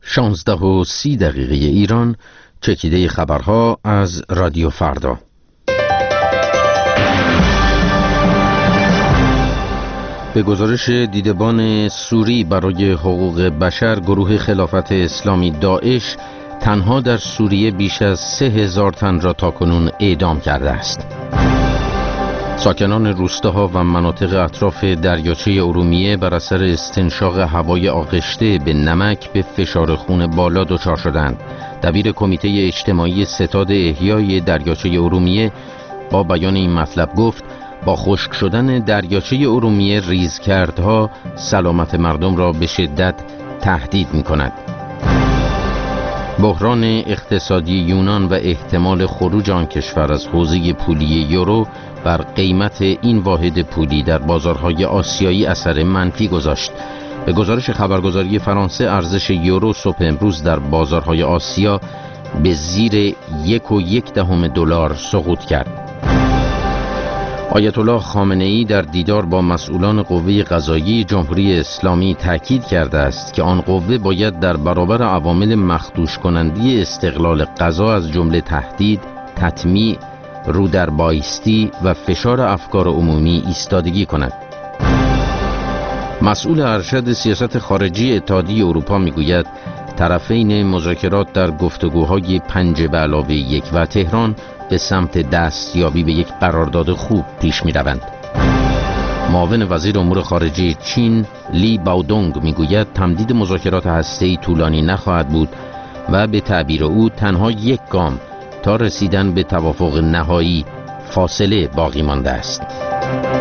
16:30 ایران. چکیده خبرها از رادیو فردا. به گزارش دیدبان سوری برای حقوق بشر، گروه خلافت اسلامی داعش تنها در سوریه بیش از 3000 تن را تاکنون اعدام کرده است. ساکنان روستاها و مناطق اطراف دریاچه ارومیه بر اثر استنشاق هوای آغشته به نمک به فشار خون بالا دچار شدند. دبیر کمیته اجتماعی ستاد احیای دریاچه ارومیه با بیان این مطلب گفت با خشک شدن دریاچه ارومیه ریزگردها سلامت مردم را به شدت تهدید می‌کند. بحران اقتصادی یونان و احتمال خروج آن کشور از حوزه پولی یورو بر قیمت این واحد پولی در بازارهای آسیایی اثر منفی گذاشت. به گزارش خبرگزاری فرانسه، ارزش یورو صبح امروز در بازارهای آسیا به زیر 1.1 دلار سقوط کرد. آیت الله خامنه‌ای در دیدار با مسئولان قوه قضاییه جمهوری اسلامی تاکید کرده است که آن قوه باید در برابر عوامل مخدوش کننده استقلال قضا از جمله تهدید، تطمیع، رودربایستی و فشار افکار عمومی ایستادگی کند. مسئول ارشد سیاست خارجی اتحادیه اروپا میگوید طرفین مذاکرات در گفتگوهای 5+1 و تهران به سمت دستیابی به یک قرارداد خوب پیش می روند. معاون وزیر امور خارجه چین لی باودونگ میگوید تمدید مذاکرات هسته‌ای طولانی نخواهد بود و به تعبیر او تنها یک گام تا رسیدن به توافق نهایی فاصله باقی مانده است.